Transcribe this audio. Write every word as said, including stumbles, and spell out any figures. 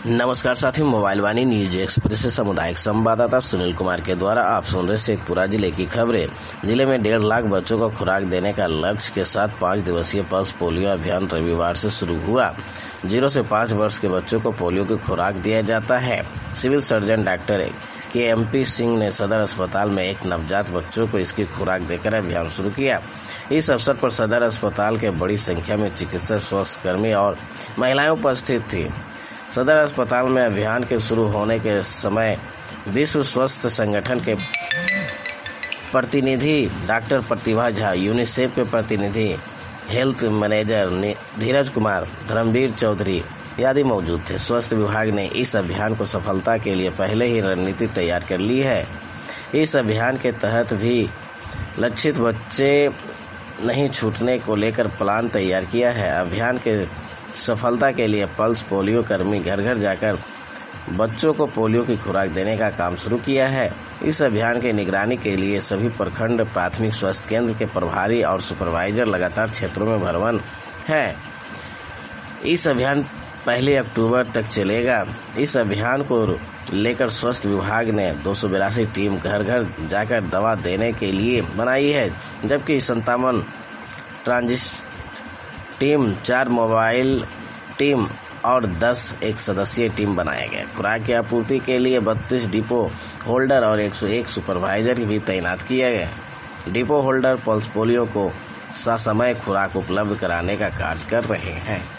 नमस्कार साथियों, मोबाइल वाणी news express से सामुदायिक संवाददाता सुनील कुमार के द्वारा आप सुन रहे शेखपुरा जिले की खबरें। जिले में डेढ़ लाख बच्चों को खुराक देने का लक्ष्य के साथ पाँच दिवसीय पल्स पोलियो अभियान रविवार से शुरू हुआ। जीरो से पाँच वर्ष के बच्चों को पोलियो की खुराक दिया जाता है। Civil surgeon doctor K M P Singh ने सदर अस्पताल में एक नवजात बच्चों को इसकी खुराक देकर अभियान शुरू किया। इस अवसर पर सदर अस्पताल के बड़ी संख्या में चिकित्सक, स्वास्थ्यकर्मी और महिलाएं उपस्थित थी। सदर अस्पताल में अभियान के शुरू होने के समय विश्व स्वास्थ्य संगठन के प्रतिनिधि डॉक्टर प्रतिभा झा, यूनिसेफ के प्रतिनिधि हेल्थ मैनेजर धीरज कुमार, धर्मवीर चौधरी आदि मौजूद थे। स्वास्थ्य विभाग ने इस अभियान को सफलता के लिए पहले ही रणनीति तैयार कर ली है। इस अभियान के तहत भी लक्षित बच्चे नहीं छूटने को लेकर प्लान तैयार किया है। अभियान के सफलता के लिए पल्स पोलियो कर्मी घर घर जाकर बच्चों को पोलियो की खुराक देने का काम शुरू किया है। इस अभियान की निगरानी के लिए सभी प्रखंड प्राथमिक स्वास्थ्य केंद्र के प्रभारी और सुपरवाइजर लगातार क्षेत्रों में भ्रमण है। इस अभियान पहली अक्टूबर तक चलेगा। इस अभियान को लेकर स्वास्थ्य विभाग ने दो सौ बिरासी टीम घर घर जाकर दवा देने के लिए बनाई है, जबकि संतावन ट्रांजिट टीम, चार मोबाइल टीम और दस एक सदस्यीय टीम बनाया गया। खुराक की आपूर्ति के लिए बत्तीस डिपो होल्डर और एक सौ एक सुपरवाइजर भी तैनात किया गया। डिपो होल्डर पल्स पोलियो को ससमय खुराक उपलब्ध कराने का कार्य कर रहे हैं।